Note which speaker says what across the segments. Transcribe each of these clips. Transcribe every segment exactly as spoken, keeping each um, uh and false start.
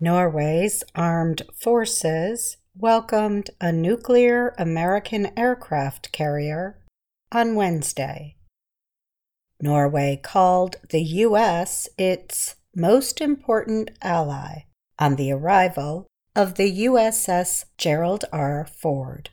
Speaker 1: Norway's armed forces welcomed a nuclear American aircraft carrier on Wednesday. Norway called the U S its most important ally on the arrival of the U S S Gerald R. Ford.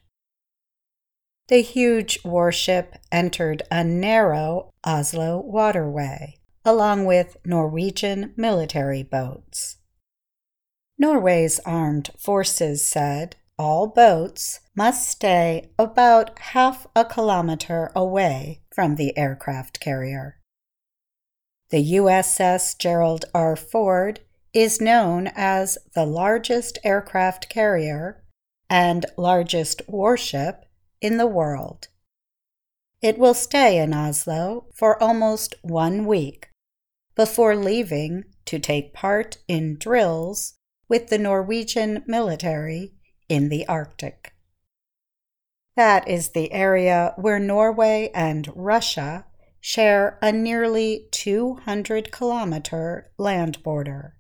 Speaker 1: The huge warship entered a narrow Oslo waterway, along with Norwegian military boats. Norway's armed forces said all boats must stay about half a kilometer away from the aircraft carrier. The U S S Gerald R. Ford is known as the largest aircraft carrier and largest warship in the world. It will stay in Oslo for almost one week before leaving to take part in drills with the Norwegian military in the Arctic. That is the area where Norway and Russia share a nearly two hundred kilometer land border.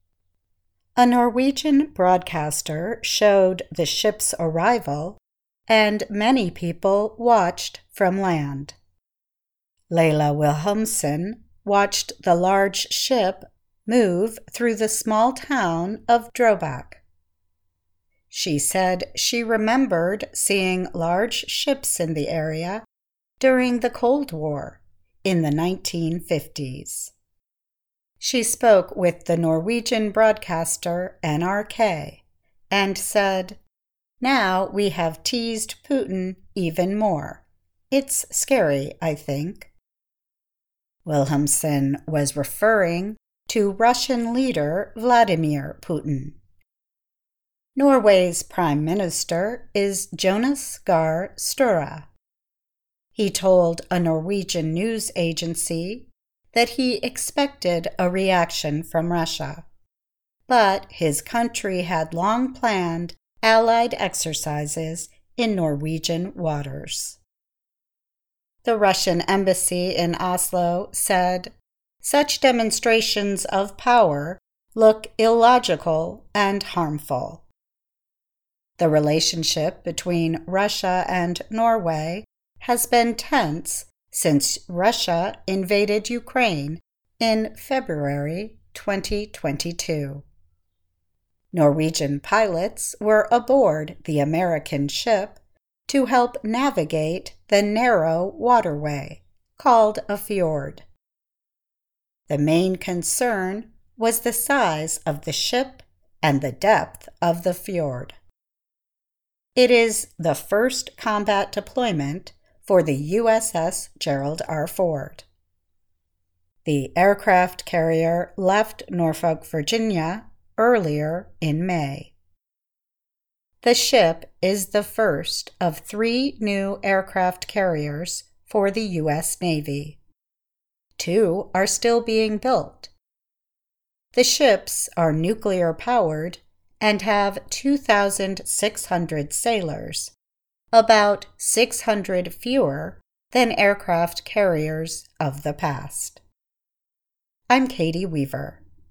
Speaker 1: A Norwegian broadcaster showed the ship's arrival, and many people watched from land. Leila Wilhelmsen watched the large ship move through the small town of Drøbak. She said she remembered seeing large ships in the area during the Cold War in the nineteen fifties. She spoke with the Norwegian broadcaster N R K and said, "Now we have teased Putin even more. It's scary, I think." Wilhelmsen was referring to Russian leader Vladimir Putin. Norway's Prime Minister is Jonas Gahr Støre. He told a Norwegian news agency that he expected a reaction from Russia, but his country had long planned Allied exercises in Norwegian waters. The Russian embassy in Oslo said, "Such demonstrations of power look illogical and harmful." The relationship between Russia and Norway has been tense since Russia invaded Ukraine in February twenty twenty-two. Norwegian pilots were aboard the American ship to help navigate the narrow waterway called a fjord. The main concern was the size of the ship and the depth of the fjord. It is the first combat deployment for the U S S Gerald R. Ford. The aircraft carrier left Norfolk, Virginia, earlier in May. The ship is the first of three new aircraft carriers for the U S Navy. Two are still being built. The ships are nuclear-powered and have two thousand six hundred sailors, about six hundred fewer than aircraft carriers of the past. I'm Katie Weaver.